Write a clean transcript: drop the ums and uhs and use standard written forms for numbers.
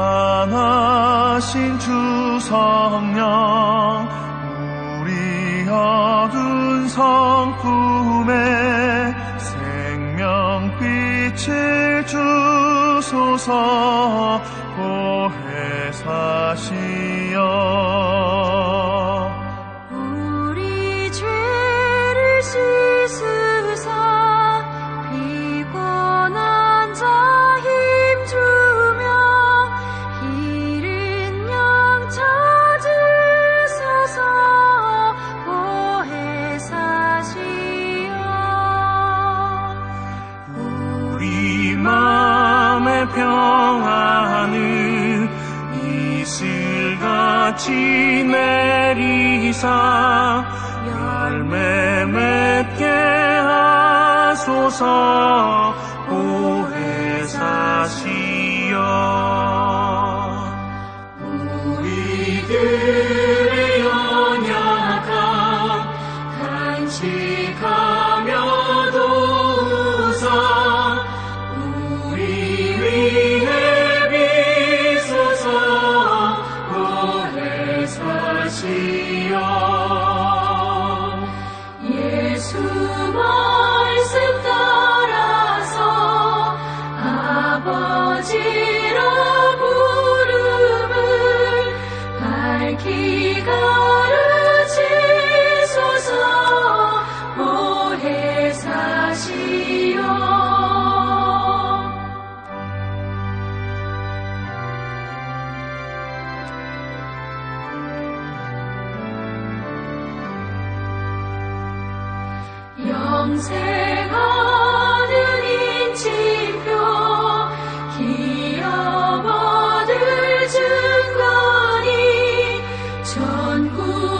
충만하신 주 성령 우리 어두운 성품에 생명빛을 주소서. 보혜사시여 우리 죄를 씻으사 피곤한 자 힘주며 잃은 양 찾으소서. 보혜사시여 우리 마음의 평안을 이슬같이 내리사 열매 맺게 하소서. 보혜사시여 우리들의 연약함 간직하며 도우사. 우리 위해 비소서. 보혜사시여 예수 말씀 따라서 아버지라 부름을 밝히 가르치소서. 보혜사시여 영생하는 인침표 기업 얻을 증거니 전국